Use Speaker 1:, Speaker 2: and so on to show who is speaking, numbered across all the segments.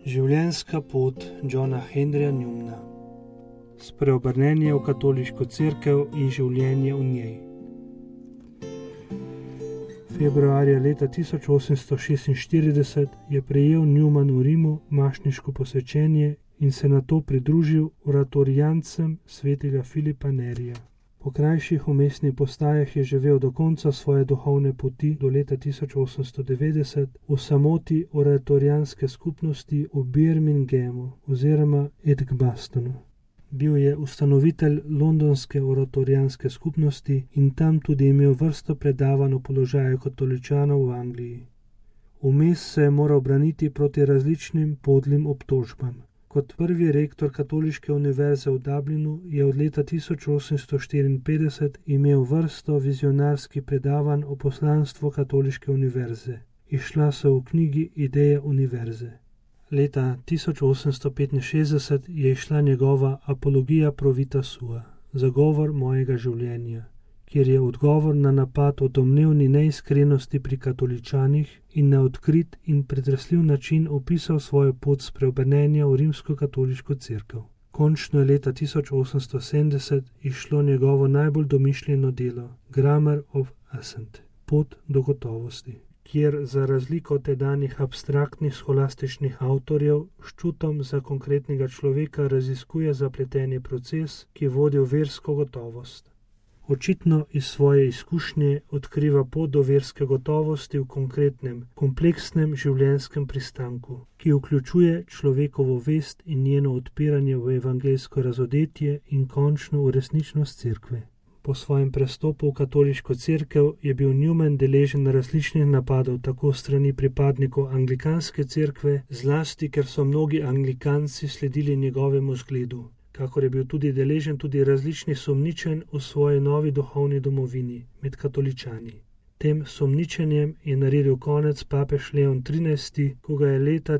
Speaker 1: Življenjska pot Johna Henryja Newmana. Spreobrnenje v katoliško cerkev in življenje v njej. Februarja leta 1846 je prejel Newman v Rimu mašniško posvečenje in se nato pridružil oratorijancem svetega Filipa Nerija. Po krajših umestnih postajah je živel do konca svoje duhovne poti do leta 1890 v samoti oratorijanske skupnosti v Birminghamu oziroma Edgbastonu. Bil je ustanovitelj londonske oratorijanske skupnosti in tam tudi imel vrsto predavanj o položaju katoličanov v Angliji. Vmes se je moral braniti proti različnim podlim obtožbam. Kot prvi rektor katoliške univerze v Dublinu je od leta 1854 imel vrsto vizionarskih predavanj o poslanstvu katoliške univerze. Izšla so v knjigi Ideje univerze. Leta 1865 je izšla njegova Apologija pro vita sua, zagovor mojega življenja, kjer je odgovor na napad o domnevni neiskrenosti pri katoličanih in na odkrit in pretresljiv način opisal svojo pot spreobrnenja v rimsko-katoliško cerkev. Končno je leta 1870 izšlo njegovo najbolj domišljeno delo Grammar of Assent, pot do gotovosti, kjer za razliko od tedanjih abstraktnih scholastičnih avtorjev s čutom za konkretnega človeka raziskuje zapleteni proces, ki vodi v versko gotovost. Očitno iz svoje izkušnje odkriva pot do verske gotovosti v konkretnem, kompleksnem življenjskem pristanku, ki vključuje človekovo vest in njeno odpiranje v evangeljsko razodetje in končno v resničnost cerkve. Po svojem prestopu v katoliško cerkev je bil Newman deležen različnih napadov tako strani pripadnikov anglikanske cerkve, zlasti ker so mnogi anglikanci sledili njegovemu zgledu, kakor je bil tudi deležen tudi različnih sumničenj v svoji novi duhovni domovini med katoličani. Tem sumničenjem je naredil konec papež Leon XIII., ko ga je leta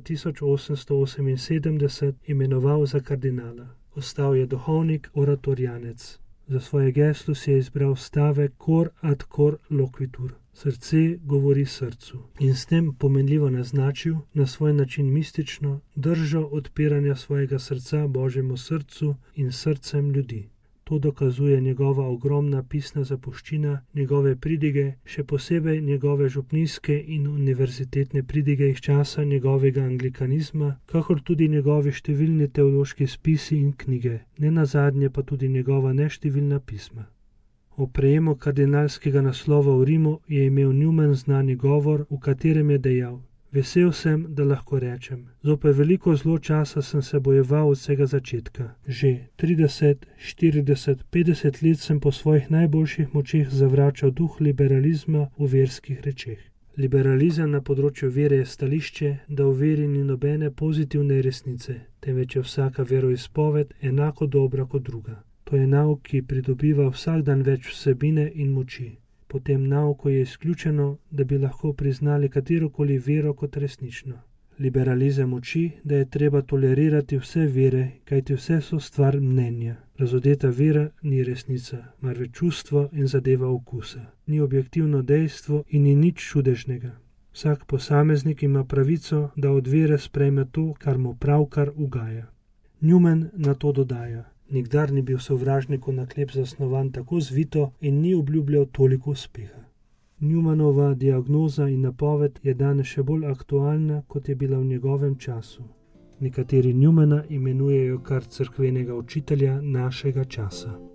Speaker 1: 1878 imenoval za kardinala. Ostal je duhovnik oratorijanec. Za svoje geslo si je izbral stavek cor ad cor loquitur, srce govori srcu, in s tem pomenljivo naznačil, na svoj način mistično, držo odpiranja svojega srca Božjemu srcu in srcem ljudi. To dokazuje njegova ogromna pisna zapuščina, njegove pridige, še posebej njegove župnijske in univerzitetne pridige iz časa njegovega anglikanizma, kakor tudi njegovi številni teološki spisi in knjige, nenazadnje pa tudi njegova neštevilna pisma. O prejemu kardinalskega naslova v Rimu je imel Newman znani govor, v katerem je dejal: Vesel sem, da lahko rečem. Zopet veliko zelo časa sem se bojeval od vsega začetka. Že 30, 40, 50 let sem po svojih najboljših močeh zavračal duh liberalizma v verskih rečeh. Liberalizem na področju vere je stališče, da v veri ni nobene pozitivne resnice, temveč je vsaka veroizpoved enako dobra kot druga. To je nauk, ki pridobiva vsak dan več vsebine in moči. Po tem nauku je izključeno, da bi lahko priznali katerokoli vero kot resnično. Liberalizem uči, da je treba tolerirati vse vere, kajti vse so stvar mnenja. Razodeta vera ni resnica, marveč čustvo in zadeva okusa. Ni objektivno dejstvo in ni nič čudežnega. Vsak posameznik ima pravico, da od vere sprejme to, kar mu pravkar ugaja. Newman na to dodaja: Nikdar ni bil sovražniku naklep zasnovan tako zvito in ni obljubljal toliko uspeha. Newmanova diagnoza in napoved je danes še bolj aktualna, kot je bila v njegovem času. Nekateri Newmana imenujejo kar cerkvenega učitelja našega časa.